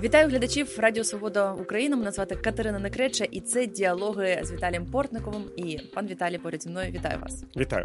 Вітаю глядачів Радіо Свобода Україна. Мене звати Катерина Некреча, і це діалоги з Віталієм Портниковим. І пан Віталій поряд зі мною. Вітаю вас. Вітаю.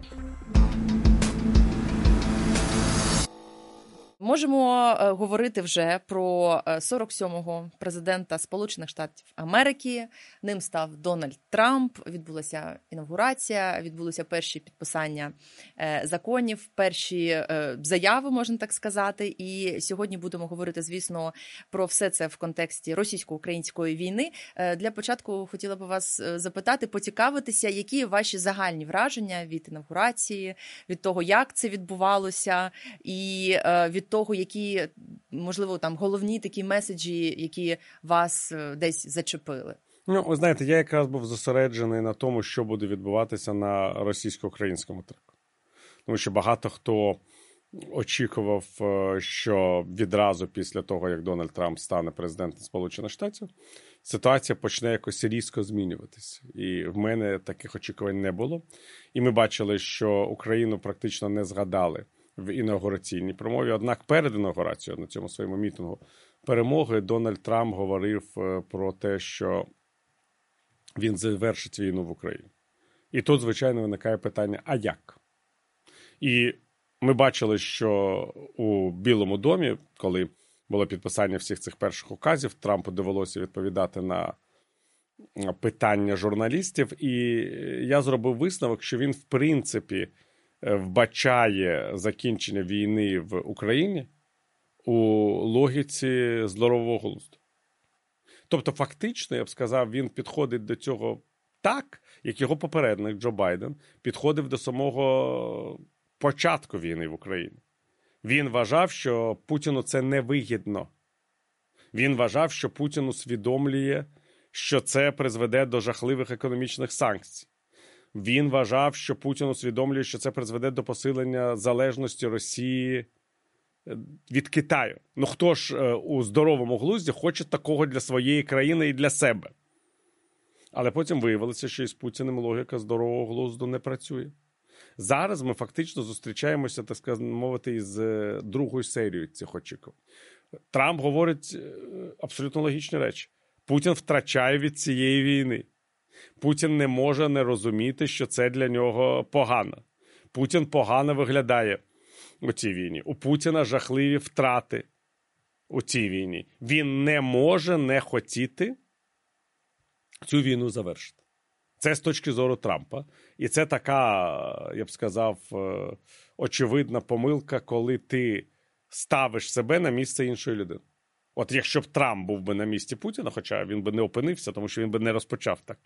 Можемо говорити вже про 47-го президента Сполучених Штатів Америки. Ним став Дональд Трамп. Відбулася інавгурація, відбулися перші підписання законів, перші заяви, можна так сказати. І сьогодні будемо говорити, звісно, про все це в контексті російсько-української війни. Для початку хотіла б вас запитати, поцікавитися, які ваші загальні враження від інавгурації, від того, як це відбувалося, і від того, які, можливо, там головні такі меседжі, які вас десь зачепили? Ну, ви знаєте, я якраз був зосереджений на тому, що буде відбуватися на російсько-українському треку. Тому що багато хто очікував, що відразу після того, як Дональд Трамп стане президентом Сполучених Штатів, ситуація почне якось різко змінюватися. І в мене таких очікувань не було. І ми бачили, що Україну практично не згадали в інаугураційній промові. Однак перед інаугурацією на цьому своєму мітингу перемоги Дональд Трамп говорив про те, що він завершить війну в Україні. І тут, звичайно, виникає питання, а як? І ми бачили, що у Білому домі, коли було підписання всіх цих перших указів, Трампу довелося відповідати на питання журналістів. І я зробив висновок, що він, в принципі, вбачає закінчення війни в Україні у логіці здорового глузду. Тобто, фактично, я б сказав, він підходить до цього так, як його попередник Джо Байден підходив до самого початку війни в Україні. Він вважав, що Путіну це невигідно. Він вважав, що Путін усвідомлює, що це призведе до жахливих економічних санкцій. Він вважав, що Путін усвідомлює, що це призведе до посилення залежності Росії від Китаю. Ну хто ж у здоровому глузді хоче такого для своєї країни і для себе? Але потім виявилося, що із Путіним логіка здорового глузду не працює. Зараз ми фактично зустрічаємося, так сказати, мовити, із другою серією цих очікувань. Трамп говорить абсолютно логічні речі. Путін втрачає від цієї війни. Путін не може не розуміти, що це для нього погано. Путін погано виглядає у цій війні. У Путіна жахливі втрати у цій війні. Він не може не хотіти цю війну завершити. Це з точки зору Трампа. І це така, я б сказав, очевидна помилка, коли ти ставиш себе на місце іншої людини. От якщо б Трамп був би на місці Путіна, хоча він би не опинився, тому що він би не розпочав так.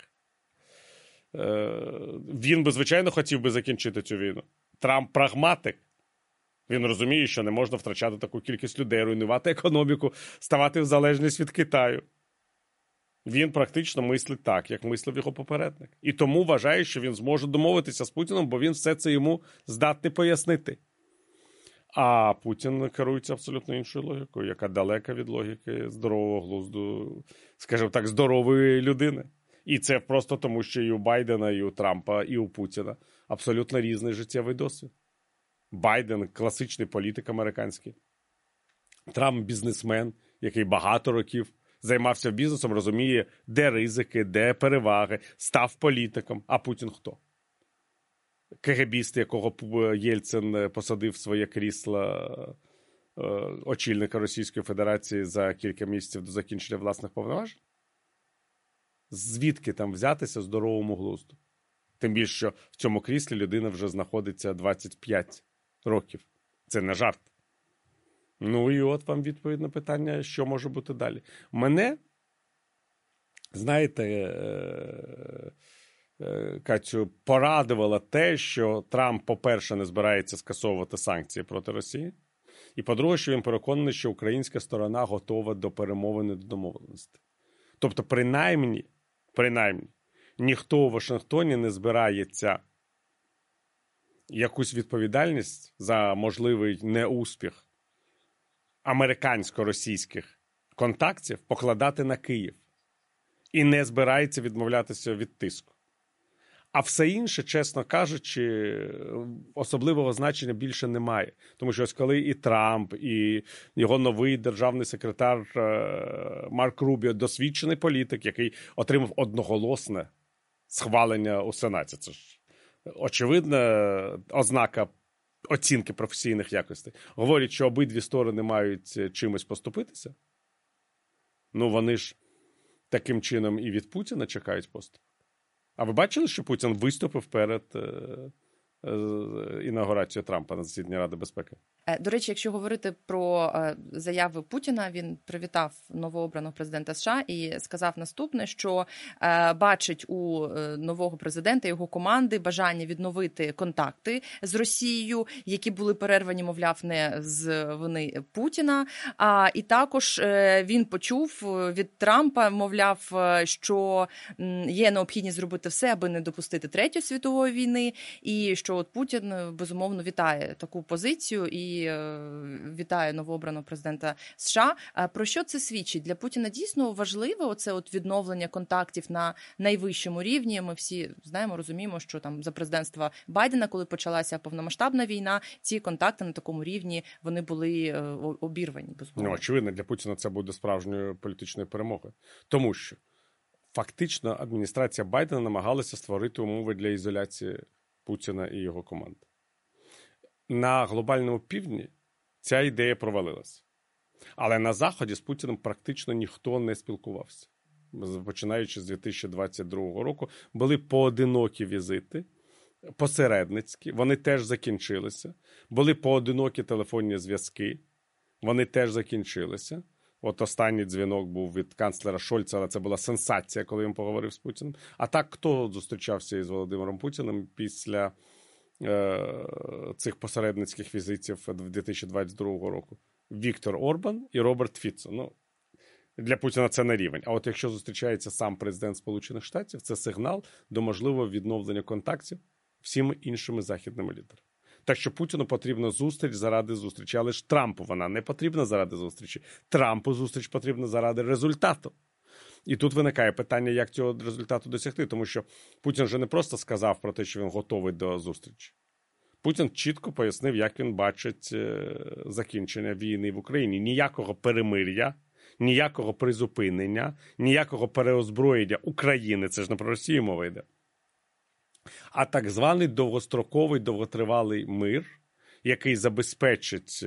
Він би, звичайно, хотів би закінчити цю війну. Трамп прагматик. Він розуміє, що не можна втрачати таку кількість людей, руйнувати економіку, ставати в залежність від Китаю. Він практично мислить так, як мислив його попередник. І тому вважає, що він зможе домовитися з Путіним, бо він все це йому здатний пояснити. А Путін керується абсолютно іншою логікою, яка далека від логіки здорового глузду, скажімо так, здорової людини. І це просто тому, що і у Байдена, і у Трампа, і у Путіна абсолютно різний життєвий досвід. Байден – класичний політик американський. Трамп – бізнесмен, який багато років займався бізнесом, розуміє, де ризики, де переваги, став політиком. А Путін хто? КГБіст, якого Єльцин посадив в своє крісло очільника Російської Федерації за кілька місяців до закінчення власних повноважень? Звідки там взятися здоровому глузду? Тим більше, що в цьому кріслі людина вже знаходиться 25 років. Це не жарт. Ну і от вам відповідь на питання, що може бути далі. Мене, знаєте, Катю, порадувало те, що Трамп, по-перше, не збирається скасовувати санкції проти Росії. І, по-друге, що він переконаний, що українська сторона готова до перемовин і до домовленостей. Тобто, принаймні, ніхто у Вашингтоні не збирається якусь відповідальність за можливий неуспіх американсько-російських контактів покладати на Київ. І не збирається відмовлятися від тиску. А все інше, чесно кажучи, особливого значення більше немає. Тому що ось коли і Трамп, і його новий державний секретар Марк Рубіо, досвідчений політик, який отримав одноголосне схвалення у Сенаті. Це ж очевидна ознака оцінки професійних якостей. Говорять, що обидві сторони мають чимось поступитися. Ну, вони ж таким чином і від Путіна чекають поступ. А ви бачили, що Путін виступив перед інаугурацією Трампа на засіданні Ради безпеки? До речі, якщо говорити про заяви Путіна, він привітав новообраного президента США і сказав наступне, що бачить у нового президента і його команди бажання відновити контакти з Росією, які були перервані, мовляв, не з вини Путіна. І також він почув від Трампа, мовляв, що є необхідність зробити все, аби не допустити Третьої світової війни, і що от Путін, безумовно, вітає таку позицію і вітає новообраного президента США. Про що це свідчить? Для Путіна дійсно важливо оце от відновлення контактів на найвищому рівні. Ми всі знаємо, розуміємо, що там за президентства Байдена, коли почалася повномасштабна війна, ці контакти на такому рівні, вони були обірвані. Безумовно. Ну, очевидно, для Путіна це буде справжньою політичною перемогою. Тому що фактично адміністрація Байдена намагалася створити умови для ізоляції Путіна і його команди. На глобальному півдні ця ідея провалилася. Але на Заході з Путіним практично ніхто не спілкувався. Починаючи з 2022 року, були поодинокі візити, посередницькі, вони теж закінчилися. Були поодинокі телефонні зв'язки, вони теж закінчилися. От останній дзвінок був від канцлера Шольца, але це була сенсація, коли він поговорив з Путіним. А так, хто зустрічався із Володимиром Путіним після цих посередницьких візитів 2022 року? Віктор Орбан і Роберт Фіцо. Ну, для Путіна це не рівень. А от якщо зустрічається сам президент Сполучених Штатів, це сигнал до можливого відновлення контактів всіми іншими західними лідерами. Так що Путіну потрібна зустріч заради зустрічі, але ж Трампу вона не потрібна заради зустрічі. Трампу зустріч потрібна заради результату. І тут виникає питання, як цього результату досягти, тому що Путін же не просто сказав про те, що він готовий до зустрічі. Путін чітко пояснив, як він бачить закінчення війни в Україні. Ніякого перемир'я, ніякого призупинення, ніякого переозброєння України, це ж не про Росію мова йде, а так званий довгостроковий, довготривалий мир, який забезпечить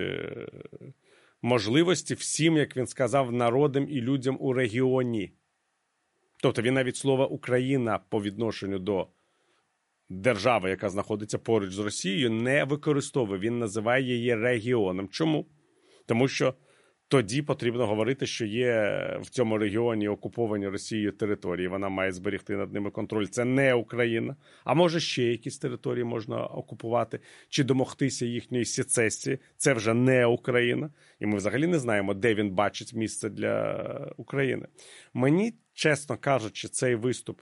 можливості всім, як він сказав, народам і людям у регіоні. Тобто він навіть слово «Україна» по відношенню до держави, яка знаходиться поруч з Росією, не використовує. Він називає її регіоном. Чому? Тому що тоді потрібно говорити, що є в цьому регіоні окуповані Росією території. Вона має зберегти над ними контроль. Це не Україна. А може ще якісь території можна окупувати чи домогтися їхньої сецесії. Це вже не Україна. І ми взагалі не знаємо, де він бачить місце для України. Мені, чесно кажучи, цей виступ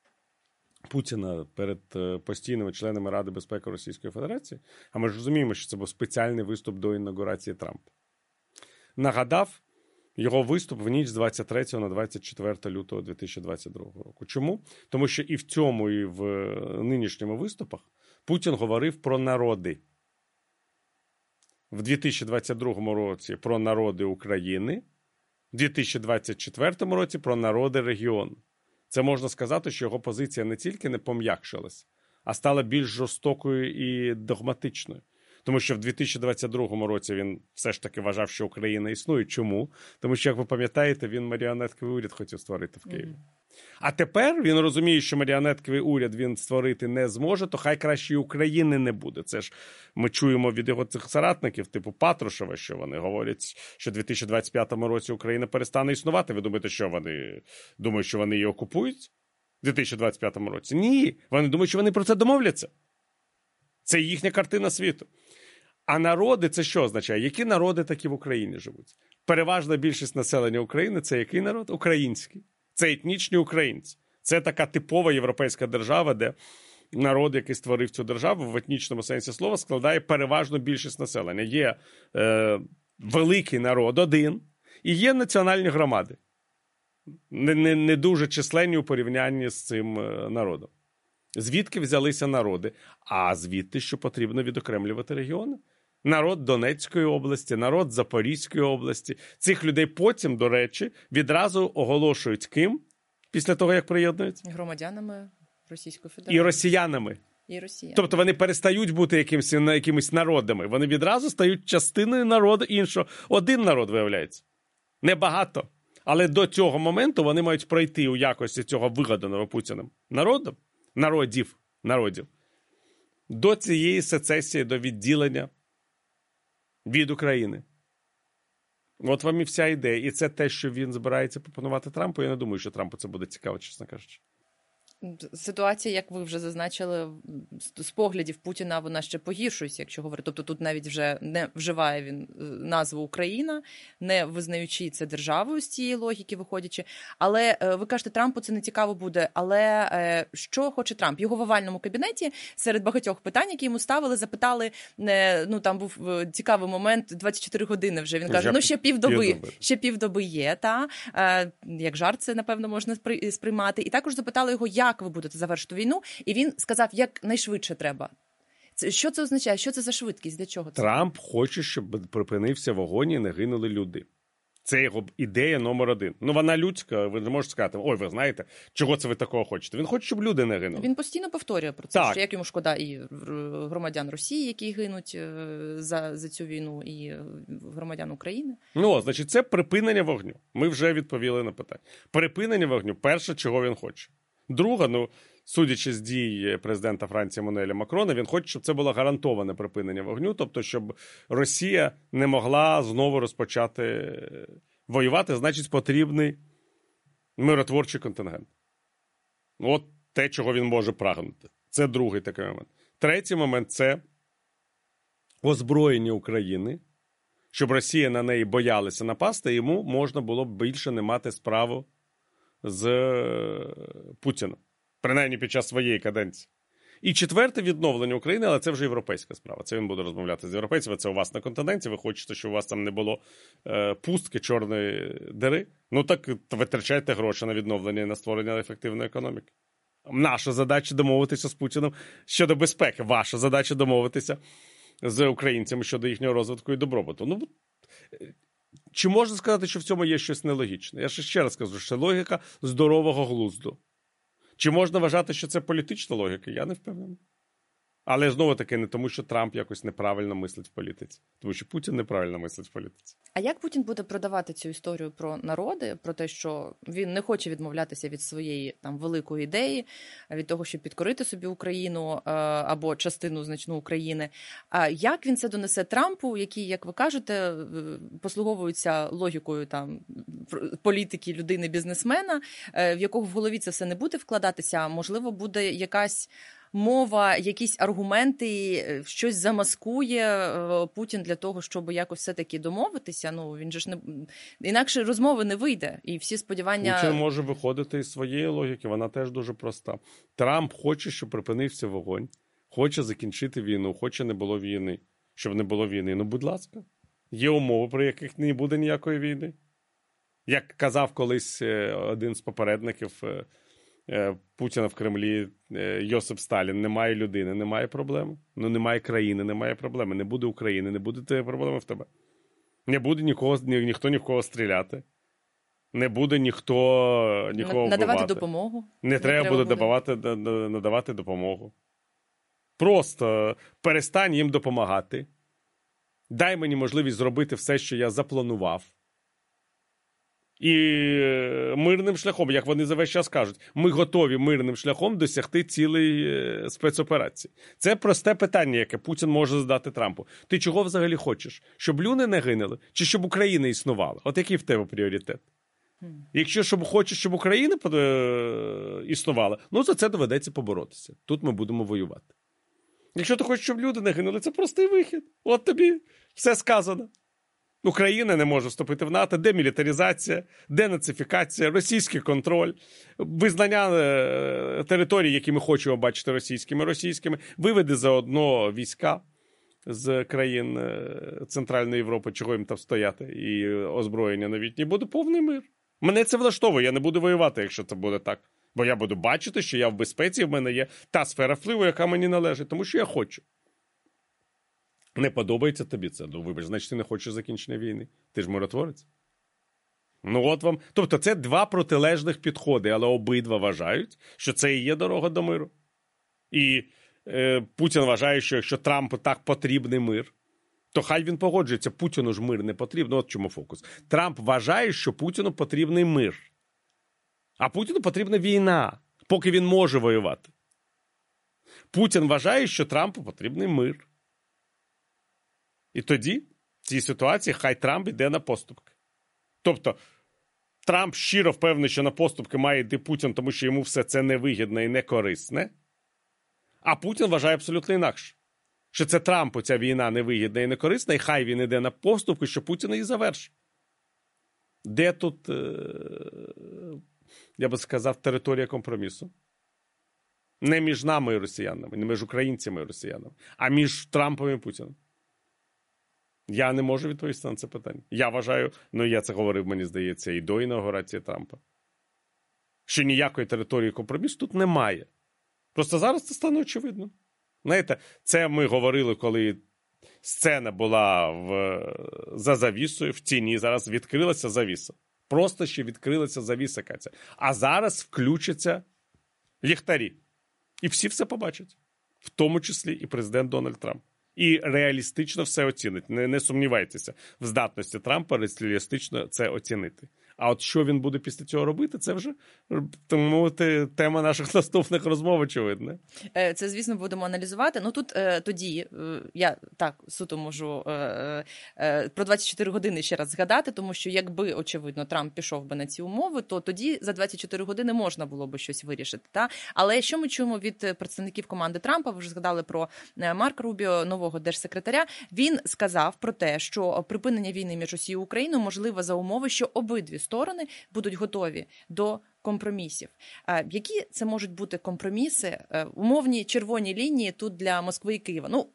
Путіна перед постійними членами Ради безпеки Російської Федерації, а ми ж розуміємо, що це був спеціальний виступ до інаугурації Трампа, нагадав його виступ в ніч з 23 на 24 лютого 2022 року. Чому? Тому що і в цьому, і в нинішньому виступах Путін говорив про народи. В 2022 році про народи України, в 2024 році про народи регіону. Це можна сказати, що його позиція не тільки не пом'якшилась, а стала більш жорстокою і догматичною. Тому що в 2022 році він все ж таки вважав, що Україна існує. Чому? Тому що, як ви пам'ятаєте, він маріонетковий уряд хотів створити в Києві. А тепер він розуміє, що маріонетковий уряд він створити не зможе, то хай краще і України не буде. Це ж ми чуємо від його цих соратників, типу Патрушева, що вони говорять, що в 2025 році Україна перестане існувати. Ви думаєте, що вони думають, що вони її окупують в 2025 році? Ні, вони думають, що вони про це домовляться. Це їхня картина світу. А народи – це що означає? Які народи такі в Україні живуть? Переважна більшість населення України – це який народ? Український. Це етнічні українці. Це така типова європейська держава, де народ, який створив цю державу, в етнічному сенсі слова, складає переважну більшість населення. Є великий народ один, і є національні громади. Не дуже численні у порівнянні з цим народом. Звідки взялися народи? А звідти, що потрібно відокремлювати регіони. Народ Донецької області, народ Запорізької області. Цих людей потім, до речі, відразу оголошують ким? Після того, як приєднуються? Громадянами Російської Федерації. І росіянами. І Росія. Тобто вони перестають бути якимись народами. Вони відразу стають частиною народу іншого. Один народ, виявляється. Небагато. Але до цього моменту вони мають пройти у якості цього вигаданого Путіним народів, до цієї сецесії, до відділення від України. От вам і вся ідея. І це те, що він збирається пропонувати Трампу. Я не думаю, що Трампу це буде цікаво, чесно кажучи. Ситуація, як ви вже зазначили, з поглядів Путіна вона ще погіршується, якщо говорити. Тобто тут навіть вже не вживає він назву Україна, не визнаючи це державою з цієї логіки виходячи. Але ви кажете, Трампу це не цікаво буде. Але що хоче Трамп? Його в овальному кабінеті серед багатьох питань, які йому ставили, запитали, ну там був цікавий момент, 24 години вже. Він каже, ще півдоби є, та як жарт це, напевно, можна сприймати. І також запитали його, як ви будете завершити війну, і він сказав, як найшвидше треба. Що це означає? Що це за швидкість? Для чого це? Трамп хоче, щоб припинився вогонь і не гинули люди. Це його ідея номер один. Ну, вона людська, ви не можете сказати, ой, ви знаєте, чого це ви такого хочете? Він хоче, щоб люди не гинули. Він постійно повторює про це, що як йому шкода і громадян Росії, які гинуть за цю війну, і громадян України. Ну, значить, це припинення вогню. Ми вже відповіли на питання. Припинення вогню – перше, чого він хоче. Друге, судячи з дій президента Франції Еммануеля Макрона, він хоче, щоб це було гарантоване припинення вогню, тобто, щоб Росія не могла знову розпочати воювати, значить, потрібний миротворчий контингент. От те, чого він може прагнути. Це другий такий момент. Третій момент – це озброєння України, щоб Росія на неї боялася напасти, і йому можна було б більше не мати справу з Путіним. Принаймні під час своєї каденції. І четверте – відновлення України, але це вже європейська справа. Це він буде розмовляти з європейцями, це у вас на континенті, ви хочете, щоб у вас там не було пустки, чорної дири. Ну так витрачайте гроші на відновлення і на створення ефективної економіки. Наша задача домовитися з Путіним щодо безпеки. Ваша задача домовитися з українцями щодо їхнього розвитку і добробуту. Ну, чи можна сказати, що в цьому є щось нелогічне? Я ще раз кажу, що це логіка здорового глузду. Чи можна вважати, що це політична логіка? Я не впевнений. Але знову-таки не тому, що Трамп якось неправильно мислить в політиці. Тому що Путін неправильно мислить в політиці. А як Путін буде продавати цю історію про народи, про те, що він не хоче відмовлятися від своєї там великої ідеї, від того, щоб підкорити собі Україну або частину значну України? А як він це донесе Трампу, який, як ви кажете, послуговується логікою там політики, людини, бізнесмена, в якого в голові це все не буде вкладатися, а можливо буде якась мова, якісь аргументи, щось замаскує Путін для того, щоб якось все-таки домовитися. Ну, він же ж не... Інакше розмови не вийде. І всі сподівання... Путін може виходити із своєї логіки, вона теж дуже проста. Трамп хоче, щоб припинився вогонь, хоче закінчити війну, хоче не було війни. Щоб не було війни, ну, будь ласка. Є умови, при яких не буде ніякої війни. Як казав колись один з попередників Путіна в Кремлі, Йосип Сталін, немає людини, немає проблеми. Ну, немає країни, немає проблеми. Не буде України, не буде проблеми в тебе. Не буде ніхто ні в кого стріляти. Не буде ніхто нікого надавати вбивати. Допомогу. Не треба буде надавати допомогу. Просто перестань їм допомагати. Дай мені можливість зробити все, що я запланував. І мирним шляхом, як вони за весь час кажуть, ми готові мирним шляхом досягти цілої спецоперації. Це просте питання, яке Путін може задати Трампу. Ти чого взагалі хочеш? Щоб люди не гинули? Чи щоб Україна існувала? От який в тебе пріоритет? Якщо хочеш, щоб Україна існувала, ну за це доведеться поборотися. Тут ми будемо воювати. Якщо ти хочеш, щоб люди не гинули, це простий вихід. От тобі все сказано. Україна не може вступити в НАТО, демілітаризація, денацифікація, російський контроль, визнання територій, які ми хочемо бачити російськими, виведи заодно війська з країн Центральної Європи, чого їм там стояти, і озброєння новітнє, буде повний мир. Мене це влаштовує, я не буду воювати, якщо це буде так. Бо я буду бачити, що я в безпеці, в мене є та сфера впливу, яка мені належить, тому що я хочу. Не подобається тобі це? Ну, вибач, значить, ти не хочеш закінчення війни. Ти ж миротворець. Ну, от вам. Тобто, це два протилежних підходи, але обидва вважають, що це і є дорога до миру. І Путін вважає, що якщо Трампу так потрібний мир, то хай він погоджується. Путіну ж мир не потрібен. От чому фокус. Трамп вважає, що Путіну потрібний мир. А Путіну потрібна війна, поки він може воювати. Путін вважає, що Трампу потрібний мир. І тоді, в цій ситуації, хай Трамп йде на поступки. Тобто, Трамп щиро впевнений, що на поступки має йти Путін, тому що йому все це невигідне і некорисне. А Путін вважає абсолютно інакше. Що це Трампу ця війна невигідна і некорисна, і хай він йде на поступки, що Путін її завершить. Де тут, я би сказав, територія компромісу? Не між нами і росіянами, не між українцями і росіянами, а між Трампом і Путіним. Я не можу відповісти на це питання. Я вважаю, ну я це говорив, мені здається, і до інаугурації Трампа, що ніякої території компромісу тут немає. Просто зараз це стане очевидно. Знаєте, це ми говорили, коли сцена була за завісою, в тіні, зараз відкрилася завіса. Просто ще відкрилася завіса, Катя. А зараз включаться ліхтарі. І всі все побачать. В тому числі і президент Дональд Трамп. І реалістично все оцінить. Не сумнівайтеся в здатності Трампа реалістично це оцінити. А от що він буде після цього робити, це вже, тому тема наших наступних розмов, очевидно. Це, звісно, будемо аналізувати. Ну, тут тоді, я так суто можу про 24 години ще раз згадати, тому що якби, очевидно, Трамп пішов би на ці умови, то тоді за 24 години можна було би щось вирішити. Та? Але що ми чуємо від представників команди Трампа, ви вже згадали про Марка Рубіо, нового держсекретаря, він сказав про те, що припинення війни між Росією і Україною можливо за умови, що обидві сторони будуть готові до компромісів. Які це можуть бути компроміси, умовні червоні лінії тут для Москви і Києва? Ну,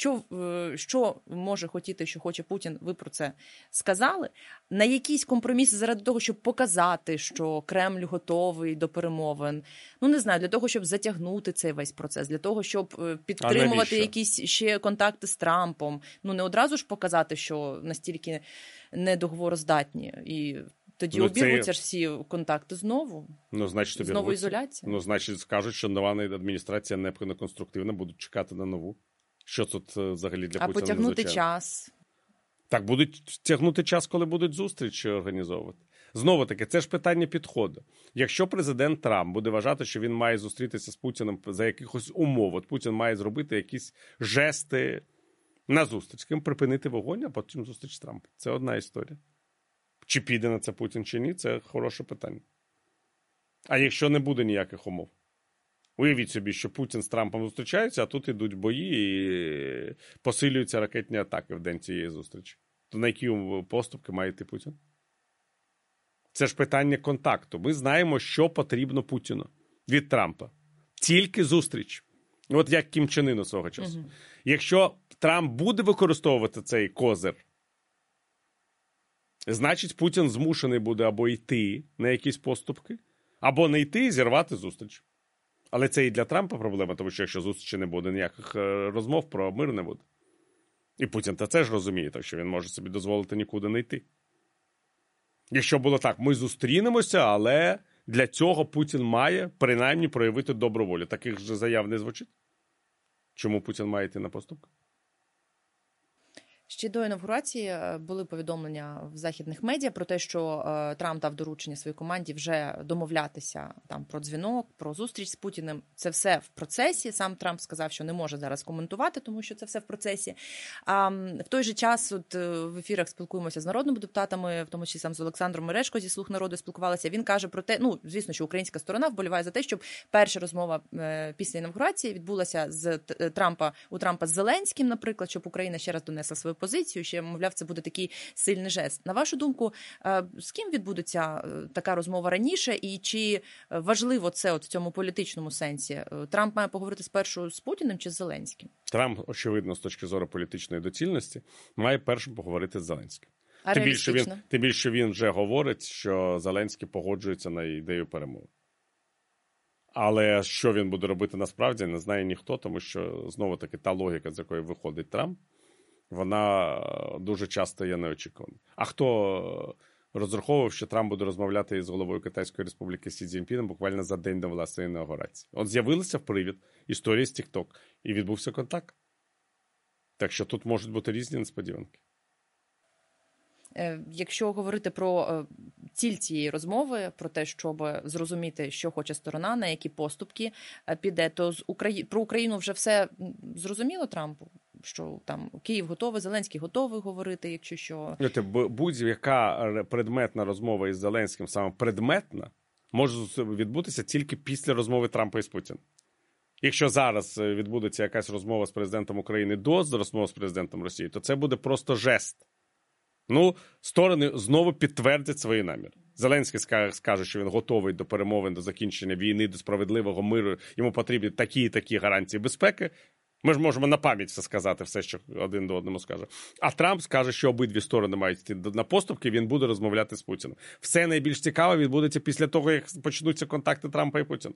що може хотіти, що хоче Путін, ви про це сказали. На якісь компроміси заради того, щоб показати, що Кремль готовий до перемовин. Ну, не знаю, для того, щоб затягнути цей весь процес, для того, щоб підтримувати якісь ще контакти з Трампом. Ну, не одразу ж показати, що настільки недоговороздатні. І тоді обірвуться ж всі контакти знову. Ну, значить, знову ізоляція. Ну, значить, скажуть, що нова адміністрація не конструктивна, будуть чекати на нову. Що тут взагалі для Путіна незвичайно? А потягнути час. Так, будуть тягнути час, коли будуть зустрічі організовувати. Знову-таки, це ж питання підходу. Якщо президент Трамп буде вважати, що він має зустрітися з Путіним за якихось умов, от Путін має зробити якісь жести на зустріч, ким припинити вогонь, а потім зустріч з Трампом. Це одна історія. Чи піде на це Путін, чи ні, це хороше питання. А якщо не буде ніяких умов? Уявіть собі, що Путін з Трампом зустрічаються, а тут ідуть бої і посилюються ракетні атаки в день цієї зустрічі. То на які поступки має йти Путін? Це ж питання контакту. Ми знаємо, що потрібно Путіну від Трампа. Тільки зустріч. От як Кім Чен Ыну свого часу. Якщо Трамп буде використовувати цей козир, значить Путін змушений буде або йти на якісь поступки, або не йти і зірвати зустріч. Але це і для Трампа проблема, тому що якщо зустрічі не буде, ніяких розмов про мир не буде. І Путін це ж розуміє, так що він може собі дозволити нікуди не йти. Якщо було так, ми зустрінемося, але для цього Путін має принаймні проявити добру волю. Таких же заяв не звучить. Чому Путін має йти на поступки? Ще до інавгурації були повідомлення в західних медіа про те, що Трамп дав доручення своїй команді вже домовлятися там про дзвінок, про зустріч з Путіним. Це все в процесі. Сам Трамп сказав, що не може зараз коментувати, тому що це все в процесі. А в той же час от в ефірах спілкуємося з народними депутатами, в тому числі сам з Олександром Мережко зі «Слуг народу» спілкувалися. Він каже про те, ну, звісно, що українська сторона вболіває за те, щоб перша розмова після інавгурації відбулася у Трампа з Зеленським, наприклад, щоб Україна ще раз донесла свою позицію, ще, мовляв, це буде такий сильний жест. На вашу думку, з ким відбудеться така розмова раніше, і чи важливо це от в цьому політичному сенсі? Трамп має поговорити спершу з Путіним чи з Зеленським? Трамп, очевидно, з точки зору політичної доцільності, має першим поговорити з Зеленським. А Тим більше він вже говорить, що Зеленський погоджується на ідею перемови. Але що він буде робити насправді, не знає ніхто, тому що, знову-таки, та логіка, з якої виходить Трамп, вона дуже часто є неочікуваною. А хто розраховував, що Трамп буде розмовляти із головою Китайської Республіки Сі Цзіньпіном буквально за день до власної інаугурації? От з'явилися в привід історії з TikTok, і відбувся контакт. Так що тут можуть бути різні несподіванки. Якщо говорити про ціль цієї розмови, про те, щоб зрозуміти, що хоче сторона, на які поступки піде, то про Україну вже все зрозуміло Трампу? Що там Київ готовий, Зеленський готовий говорити, якщо що? Будь-яка предметна розмова із Зеленським, саме предметна, може відбутися тільки після розмови Трампа із Путіним. Якщо зараз відбудеться якась розмова з президентом України до розмови з президентом Росії, то це буде просто жест. Сторони знову підтвердять свої наміри. Зеленський скаже, що він готовий до перемовин, до закінчення війни, до справедливого миру. Йому потрібні такі і такі гарантії безпеки. Ми ж можемо на пам'ять все сказати, все, що один до одному скаже. А Трамп скаже, що обидві сторони мають йти на поступки, він буде розмовляти з Путіним. Все найбільш цікаве відбудеться після того, як почнуться контакти Трампа і Путіна.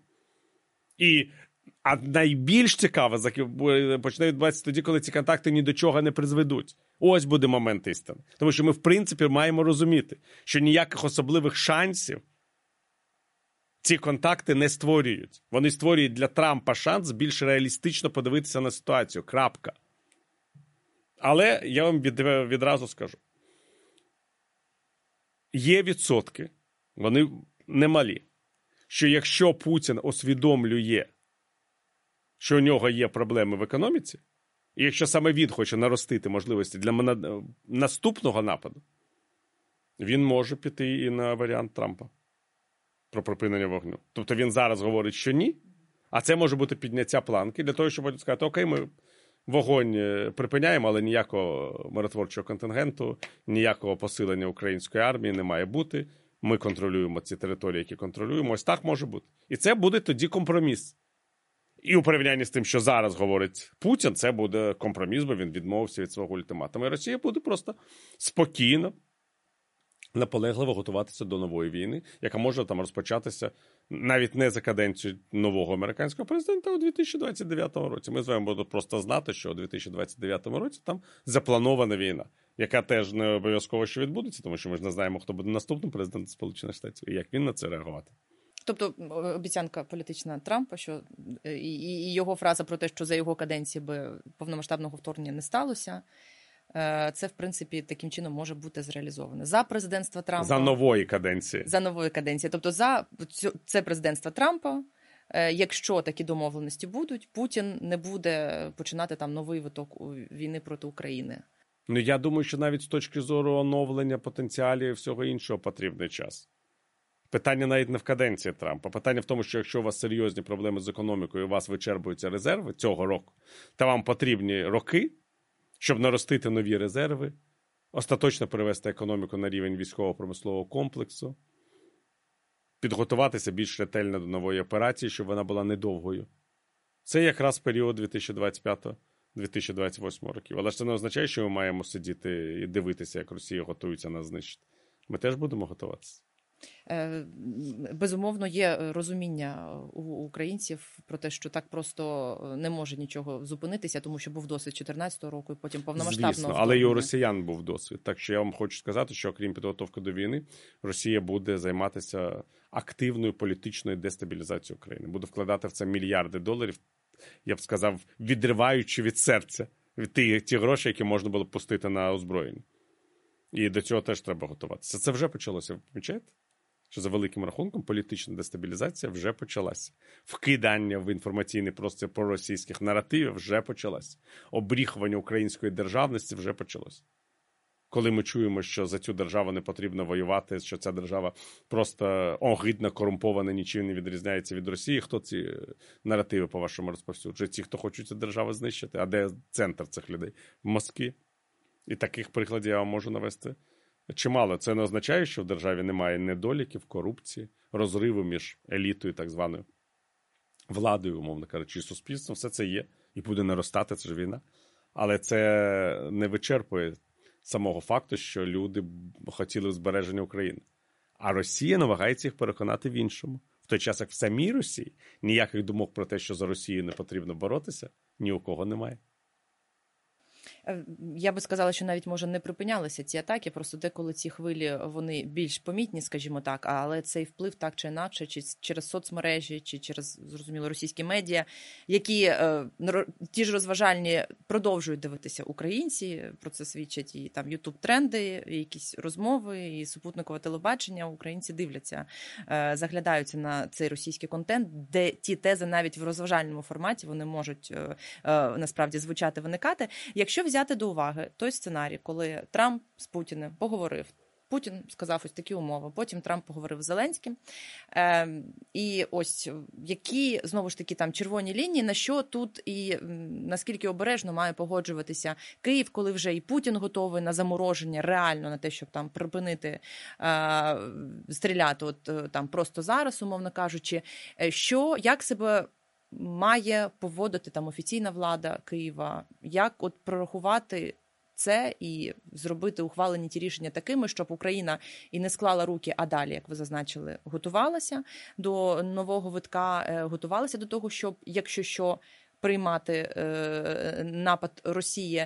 А найбільш цікаве почне відбуватися тоді, коли ці контакти ні до чого не призведуть. Ось буде момент істини. Тому що ми, в принципі, маємо розуміти, що ніяких особливих шансів ці контакти не створюють. Вони створюють для Трампа шанс більш реалістично подивитися на ситуацію. Крапка. Але я вам відразу скажу. Є відсотки, вони немалі, що якщо Путін усвідомлює, що у нього є проблеми в економіці, і якщо саме він хоче наростити можливості для наступного нападу, він може піти і на варіант Трампа про припинення вогню. Тобто він зараз говорить, що ні, а це може бути підняття планки для того, щоб потім сказати, окей, ми вогонь припиняємо, але ніякого миротворчого контингенту, ніякого посилення української армії не має бути. Ми контролюємо ці території, які контролюємо. Ось так може бути. І це буде тоді компроміс. І у порівнянні з тим, що зараз говорить Путін, це буде компроміс, бо він відмовився від свого ультиматуму. І Росія буде просто спокійно, наполегливо готуватися до нової війни, яка може там розпочатися навіть не за каденцію нового американського президента у 2029 році. Ми з вами будемо просто знати, що у 2029 році там запланована війна, яка теж не обов'язково що відбудеться, тому що ми ж не знаємо, хто буде наступним президентом Сполучених Штатів і як він на це реагувати. Тобто обіцянка політична Трампа, що і його фраза про те, що за його каденції би повномасштабного вторгнення не сталося, це, в принципі, таким чином може бути зреалізовано. За президентства Трампа... За нової каденції. За нової каденції. Тобто за це президентство Трампа, якщо такі домовленості будуть, Путін не буде починати там новий виток війни проти України. Я думаю, що навіть з точки зору оновлення потенціалів і всього іншого потрібний час. Питання навіть не в каденції Трампа. Питання в тому, що якщо у вас серйозні проблеми з економікою і у вас вичерпуються резерви цього року, то вам потрібні роки, щоб наростити нові резерви, остаточно перевести економіку на рівень військово-промислового комплексу, підготуватися більш ретельно до нової операції, щоб вона була недовгою. Це якраз період 2025-2028 років. Але ж це не означає, що ми маємо сидіти і дивитися, як Росія готується нас знищити. Ми теж будемо готуватися. Безумовно, є розуміння у українців про те, що так просто не може нічого зупинитися, тому що був досвід 2014 року і потім повномасштабного вторгнення. Але і у росіян був досвід. Так що я вам хочу сказати, що окрім підготовки до війни, Росія буде займатися активною політичною дестабілізацією України. Буде вкладати в це мільярди доларів, я б сказав, відриваючи від серця ті гроші, які можна було пустити на озброєння. І до цього теж треба готуватися. Це вже почалося, ви помічаєте? Що за великим рахунком політична дестабілізація вже почалася. Вкидання в інформаційний простір проросійських наративів вже почалося. Обріхування української державності вже почалося. Коли ми чуємо, що за цю державу не потрібно воювати, що ця держава просто огидна, корумпована, нічим не відрізняється від Росії, хто ці наративи, по-вашому, розповсюджує? Ті, хто хочуть цю державу знищити? А де центр цих людей? В Москві. І таких прикладів я вам можу навести чимало. Це не означає, що в державі немає недоліків, корупції, розриву між елітою, так званою владою, умовно кажучи, і суспільством. Все це є і буде наростати, це ж війна. Але це не вичерпує самого факту, що люди хотіли збереження України. А Росія намагається їх переконати в іншому. В той час, як в самій Росії, ніяких думок про те, що за Росію не потрібно боротися, ні у кого немає. Я би сказала, що навіть, може, не припинялися ці атаки, просто деколи ці хвилі, вони більш помітні, скажімо так, але цей вплив так чи інакше, чи через соцмережі, чи через, зрозуміло, російські медіа, які ті ж розважальні продовжують дивитися українці, про це свідчать і там ютуб-тренди, і якісь розмови, і супутникове телебачення, українці дивляться, заглядаються на цей російський контент, де ті тези навіть в розважальному форматі вони можуть насправді звучати, виникати. Якщо взяти до уваги той сценарій, коли Трамп з Путіним поговорив, Путін сказав ось такі умови, потім Трамп поговорив з Зеленським, і ось які, знову ж таки, там червоні лінії, на що тут і наскільки обережно має погоджуватися Київ, коли вже і Путін готовий на замороження, реально на те, щоб там припинити стріляти, от там просто зараз, умовно кажучи, як себе має поводити там офіційна влада Києва, як от прорахувати це і зробити ухвалені ті рішення такими, щоб Україна і не склала руки, а далі, як ви зазначили, готувалася до нового витка, готувалася до того, щоб, якщо що, приймати напад Росії,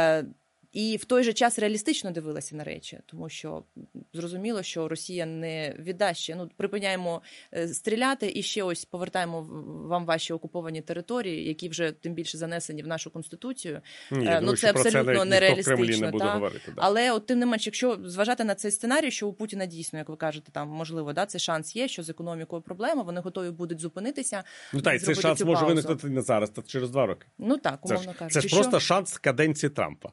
і в той же час реалістично дивилася на речі, тому що зрозуміло, що Росія не віддасть ще. Ну, припиняємо стріляти і ще ось повертаємо вам ваші окуповані території, які вже тим більше занесені в нашу Конституцію. Це абсолютно нереалістично. Але от тим не менш, якщо зважати на цей сценарій, що у Путіна дійсно, як ви кажете, там можливо, цей шанс є, що з економікою проблема, вони готові будуть зупинитися. Ну так, цей шанс може виникнути не зараз, та через 2 роки. Ну так, умовно кажучи. Це ж просто шанс каденції Трампа.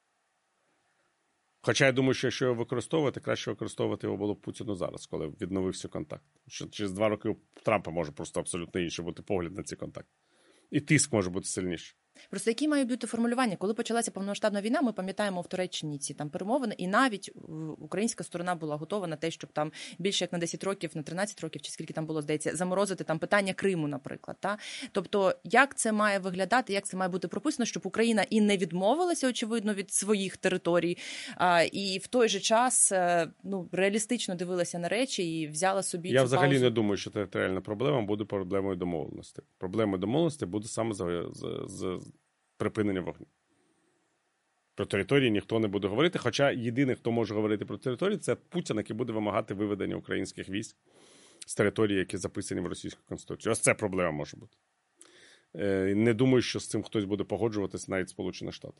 Хоча я думаю, що якщо його використовувати, краще використовувати його було б Путіну зараз, коли відновився контакт. Що через 2 роки у Трампа може просто абсолютно інший бути погляд на ці контакти. І тиск може бути сильніший. Просто які мають бути формулювання? Коли почалася повномасштабна війна, ми пам'ятаємо в Туреччині ці там перемовини, і навіть українська сторона була готова на те, щоб там більше як на 10 років, на 13 років, чи скільки там було, здається, заморозити там питання Криму, наприклад. Та? Тобто, як це має виглядати, як це має бути прописано, щоб Україна і не відмовилася, очевидно, від своїх територій, і в той же час реалістично дивилася на речі і взяла собі Я взагалі не думаю, що територіальна проблема буде проблемою домовленості. Проблемою домовленості буде саме з припинення вогню. Про території ніхто не буде говорити, хоча єдиний, хто може говорити про території, це Путін, який буде вимагати виведення українських військ з території, які записані в Російську Конституцію. Ось це проблема може бути. Не думаю, що з цим хтось буде погоджуватись, навіть Сполучені Штати.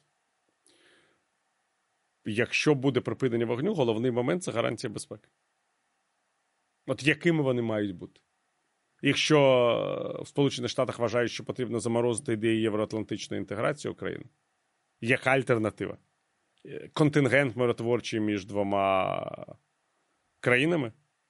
Якщо буде припинення вогню, головний момент – це гарантія безпеки. От якими вони мають бути? Якщо в Сполучених Штатах вважають, що потрібно заморозити ідею євроатлантичної інтеграції України, яка альтернатива? Контингент миротворчий між 2 країнами?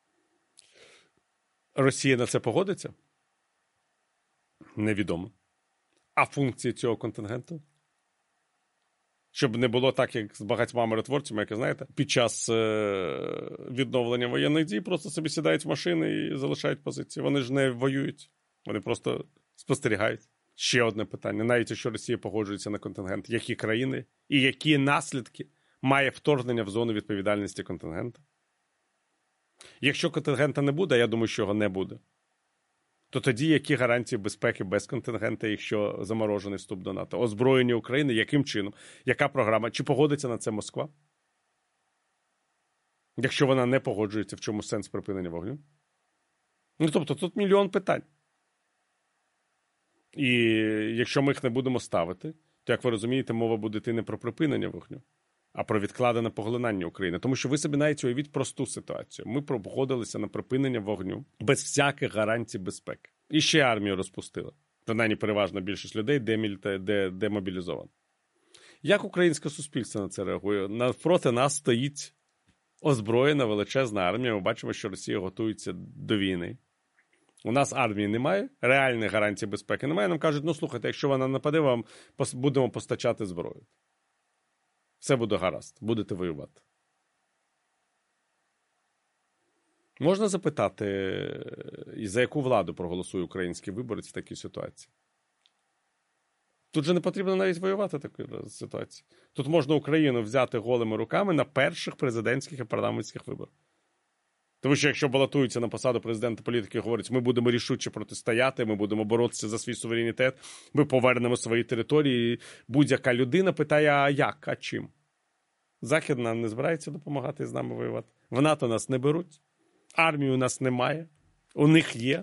Росія на це погодиться? Невідомо. А функції цього контингенту? Щоб не було так, як з багатьма миротворцями, як ви знаєте, під час відновлення воєнних дій просто собі сідають в машини і залишають позиції. Вони ж не воюють, вони просто спостерігають. Ще одне питання. Навіть якщо Росія погоджується на контингент, які країни і які наслідки має вторгнення в зону відповідальності контингенту? Якщо контингента не буде, а я думаю, що його не буде, то тоді які гарантії безпеки без контингента, якщо заморожений вступ до НАТО? Озброєння України, яким чином? Яка програма? Чи погодиться на це Москва? Якщо вона не погоджується, в чому сенс припинення вогню? Ну, тобто, тут мільйон питань. І якщо ми їх не будемо ставити, то, як ви розумієте, мова буде йти не про припинення вогню, а про відкладене поглинання України. Тому що ви собі навіть уявіть просту ситуацію. Ми погодилися на припинення вогню без всяких гарантій безпеки. І ще армію розпустили. Принаймні, переважна більшість людей демобілізована. Як українське суспільство на це реагує? Навпроти нас стоїть озброєна величезна армія. Ми бачимо, що Росія готується до війни. У нас армії немає, реальних гарантій безпеки немає. Нам кажуть, ну слухайте, якщо вона нападе, вам будемо постачати зброю. Все буде гаразд, будете воювати. Можна запитати, і за яку владу проголосує український виборець в такій ситуації? Тут же не потрібно навіть воювати в такій ситуації. Тут можна Україну взяти голими руками на перших президентських і парламентських виборах. Тому що якщо балотуються на посаду президента, політики говорять, ми будемо рішуче протистояти, ми будемо боротися за свій суверенітет, ми повернемо свої території. Будь-яка людина питає, а як, а чим? Захід нам не збирається допомагати з нами воювати. В НАТО нас не беруть, армії у нас немає, у них є.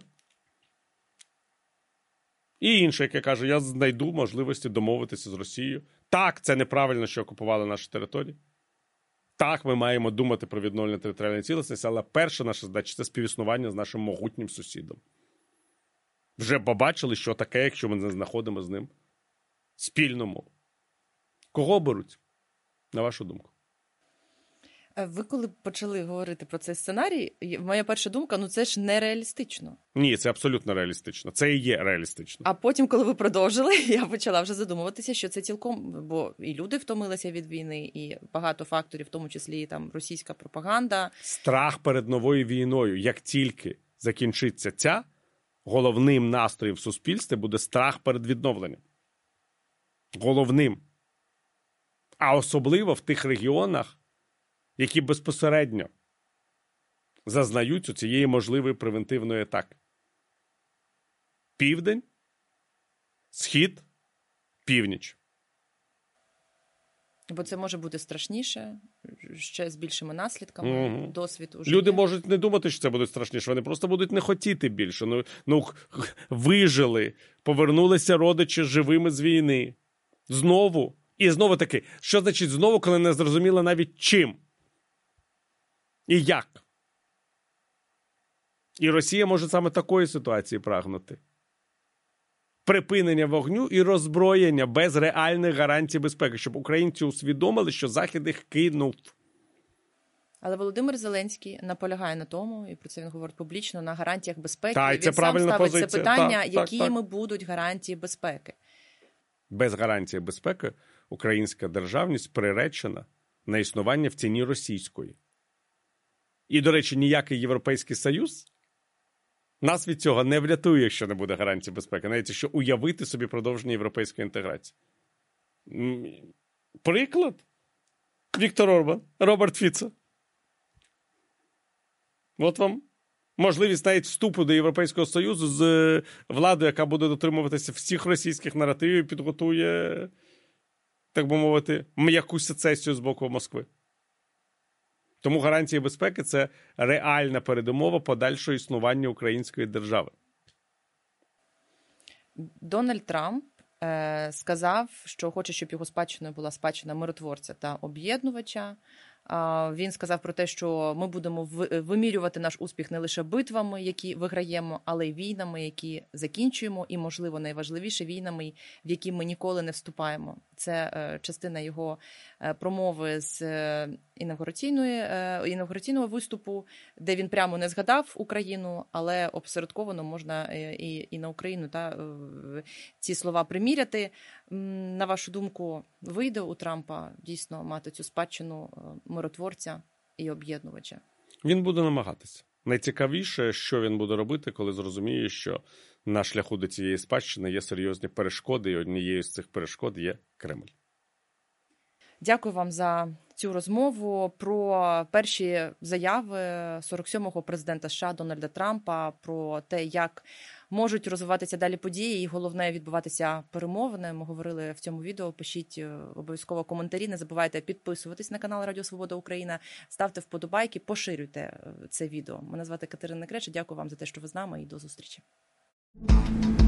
І інше, яке каже, я знайду можливості домовитися з Росією. Так, це неправильно, що окупували наші території. Так, ми маємо думати про відновлення територіальної цілісності, але перша наша задача – це співіснування з нашим могутнім сусідом. Вже побачили, що таке, якщо ми не знаходимо з ним спільну мову. Кого беруть, на вашу думку? Ви коли почали говорити про цей сценарій, моя перша думка, це ж нереалістично. Ні, це абсолютно реалістично. Це і є реалістично. А потім, коли ви продовжили, я почала вже задумуватися, що це цілком, бо і люди втомилися від війни, і багато факторів, в тому числі і там російська пропаганда. Страх перед новою війною. Як тільки закінчиться ця, головним настроєм в суспільстві буде страх перед відновленням. Головним. А особливо в тих регіонах, які безпосередньо зазнають цієї можливої превентивної атаки. Південь, Схід, Північ. Бо це може бути страшніше, ще з більшими наслідками, досвід уже Люди є. можуть не думати, що це буде страшніше, вони просто будуть не хотіти більше. Вижили, повернулися родичі живими з війни. Знову. І знову таки, що значить знову, коли не зрозуміло навіть чим? І як? І Росія може саме такої ситуації прагнути. Припинення вогню і роззброєння без реальних гарантій безпеки, щоб українці усвідомили, що Захід їх кинув. Але Володимир Зеленський наполягає на тому, і про це він говорить публічно, на гарантіях безпеки. Та, і це він сам ставить позиція. це питання, Так, якими будуть гарантії безпеки. Без гарантії безпеки українська державність приречена на існування в ціні російської. І, до речі, ніякий Європейський Союз нас від цього не врятує, якщо не буде гарантії безпеки. Навіть що уявити собі продовження європейської інтеграції. Приклад. Віктор Орбан, Роберт Фіцо. От вам можливість навіть вступу до Європейського Союзу з владою, яка буде дотримуватися всіх російських наративів і підготує, так би мовити, м'яку сецесію з боку Москви. Тому гарантії безпеки – це реальна передумова подальшого існування української держави. Дональд Трамп сказав, що хоче, щоб його спадщиною була спадщина миротворця та об'єднувача. Він сказав про те, що ми будемо вимірювати наш успіх не лише битвами, які виграємо, але й війнами, які закінчуємо, і, можливо, найважливіше, війнами, в які ми ніколи не вступаємо. Це частина його промови з інавгураційного виступу, де він прямо не згадав Україну, але обсередковано можна і на Україну ці слова приміряти. На вашу думку, вийде у Трампа дійсно мати цю спадщину миротворця і об'єднувача? Він буде намагатися. Найцікавіше, що він буде робити, коли зрозуміє, що на шляху до цієї спадщини є серйозні перешкоди, і однією з цих перешкод є Кремль. Дякую вам за цю розмову про перші заяви 47-го президента США Дональда Трампа про те, як можуть розвиватися далі події і, головне, відбуватися перемовини. Ми говорили в цьому відео. Пишіть обов'язково коментарі. Не забувайте підписуватись на канал Радіо Свобода Україна, ставте вподобайки, поширюйте це відео. Мене звати Катерина Креча. Дякую вам за те, що ви з нами, і до зустрічі.